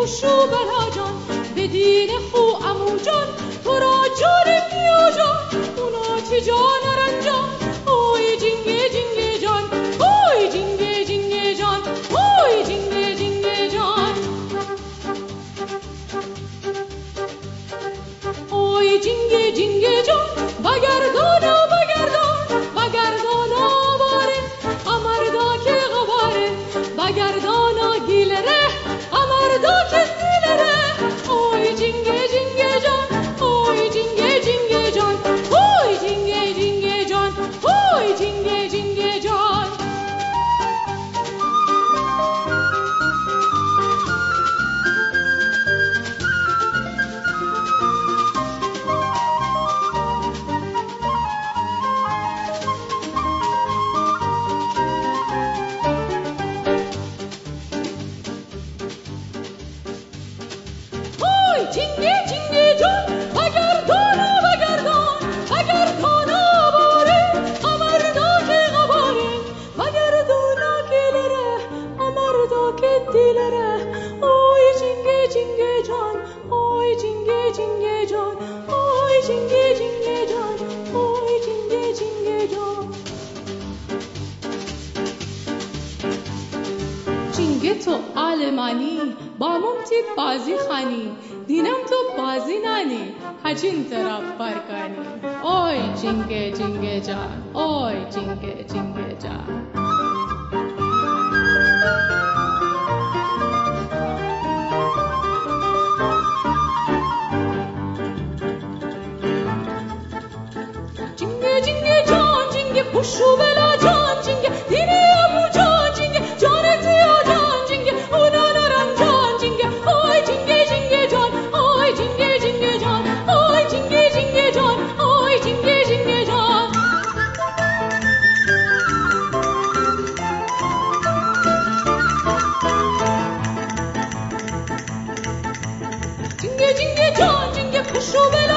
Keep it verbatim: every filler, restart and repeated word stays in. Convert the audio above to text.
خوش و بلا جان بدین خو امو جان تو را جان بیا جان اونا تی جان رنجان اوی جنگه جنگه جان اوی جنگه جنگه جان اوی جنگه جنگه جان اوی جنگه جنگه جان بگردانا بگردان بگردانا باره امردا که غباره بگردانا گیلره امردا که دیلره اوی جنگه جنگه جان اوی جنگه جنگه جان اوی جنگه جنگه جان اوی جنگه جنگه جان جنگه جنگه جان بگردانا بگردان بگردانا باره امردا که غباره بگردانا گیلره امردا که دیلره اوی جنگه جنگه جان اوی جنگه جنگه جان اوی جنگه جنگه جان اوی جنگه جنگه جان جنگه تو آلمانی با ممتی بازی خانی دینم تو بازی نانی هچین طرف برکانی اوی جنگه جنگه جان اوی جنگه جنگه جان جنگه جنگه جان جنگه پوشو بلا جان جنگه دینی امو جان جنگه جان زیا جان جنگه اونا نرم جان جنگه اوی جنگه جنگه جان اوی جنگه جنگه جان اوی جنگه جنگه جان اوی جنگه جنگه جان جنگه جنگه جان جنگه پوشو بلا